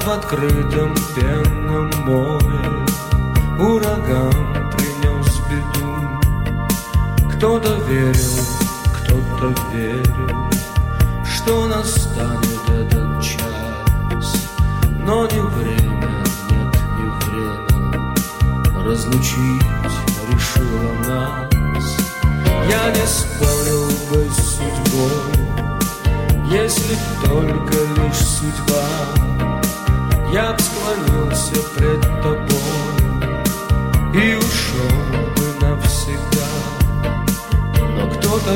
в открытом пенном море ураган принес беду. Кто-то верил, что настанет этот час, но не время, нет, не время разлучить решила нас. Я не спорил бы с судьбой, если б только лишь судьба. Я б склонился пред тобой и ушел бы навсегда. Но кто-то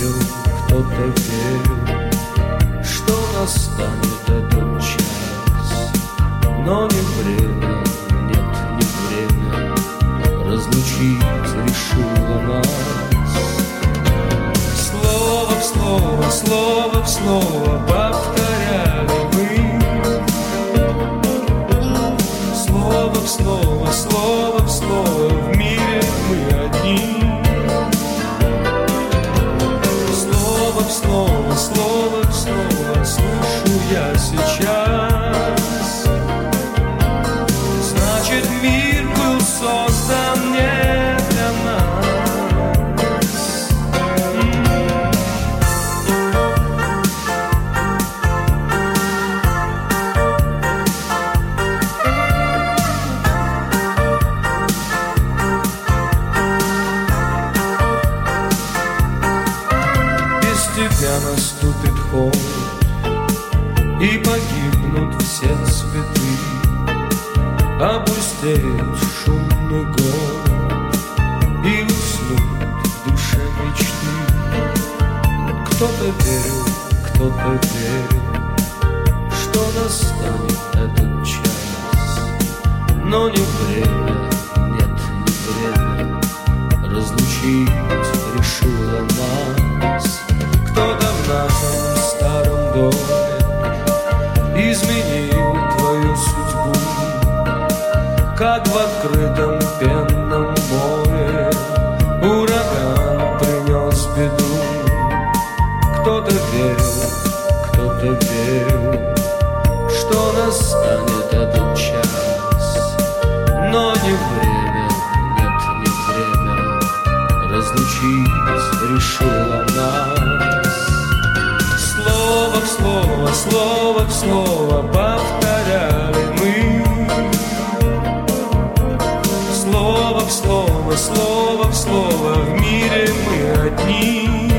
верил, что настанет этот час, но не время, нет, не время разлучить решила нас. Слово в слово, слово в слово повторяли мы. Слово в слово, слово в слово, в мире мы одни. Слово в слово, слово в слово слышу я сейчас. Значит, мир был создан не для нас. Наступит холод, и погибнут все цветы, опустеет шумный город, и уснут в душе мечты. Кто-то верил, что настанет этот час, но не время, нет, не время разлучить решила нас. Кто-то в нашем старом доме изменил твою судьбу, как в открытом пенном море ураган принес беду. Кто-то верил, что настанет этот час, но не время, нет, не время разлучить решила нас. Слово в слово, слово в слово повторяли мы. Слово в слово, слово в слово, в мире мы одни.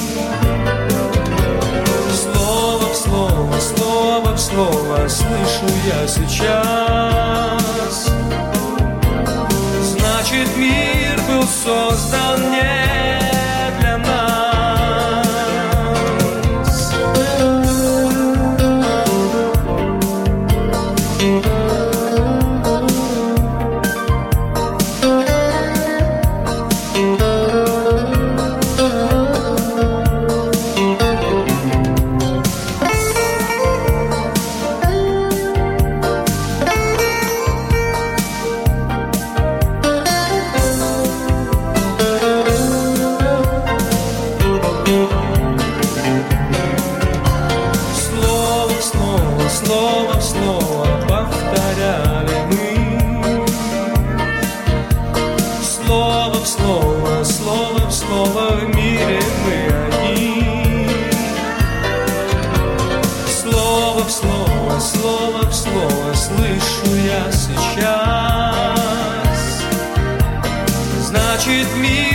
Слово в слово, слово в слово слышу я сейчас. Значит, мир был создан не для нас. Слово в слово повторяли мы. Слово в слово, слово в слово, в мире мы одни. Слово в слово, слово в слово слышу я сейчас. Значит, мир